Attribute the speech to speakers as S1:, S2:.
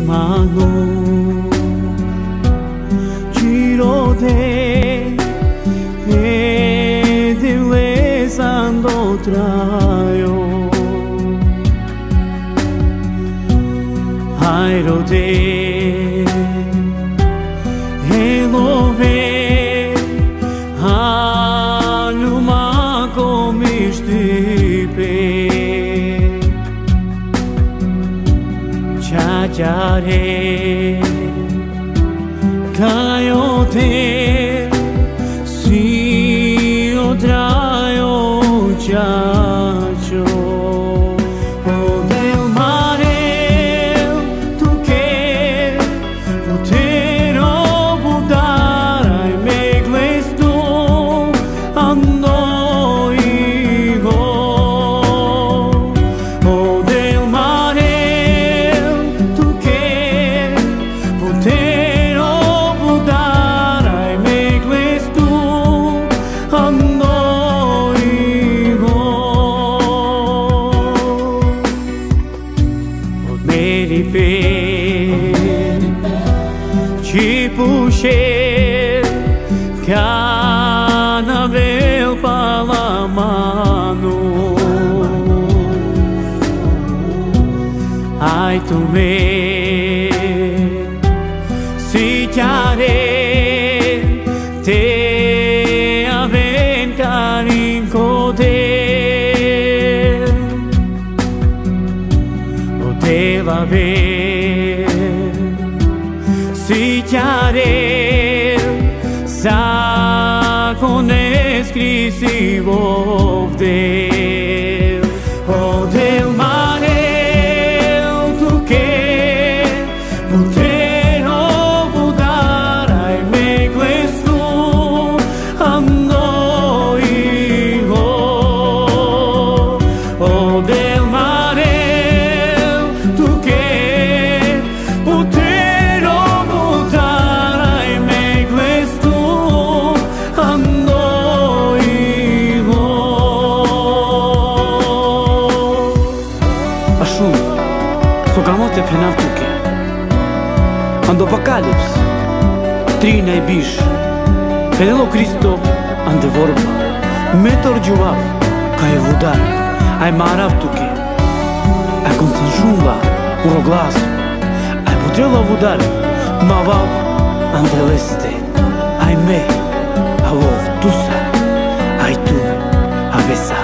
S1: mano giro de delezando traio airo de elove aluma komishtipe chachare caiote si odraio chacho o del mare tu que potero budare me glesto ando igo o del mare tu que potero budare me glesto ando Meripe ci puxer canavel pala mano ai tu me si chiare te aven carin cote Deva ver si chiare sa con escrisivo de o del mare tu que potero budare me questo ando igo o del mare Socamote penavtuke Ando apocalips Trina e bish Penelo Cristo ande vorba Metor juav Ca e vudar Ai maravtuke Ai consanjumba Uro glasu Ai putrela vudar Mavav ande leste Ai me Avov tusa Ai tu avesa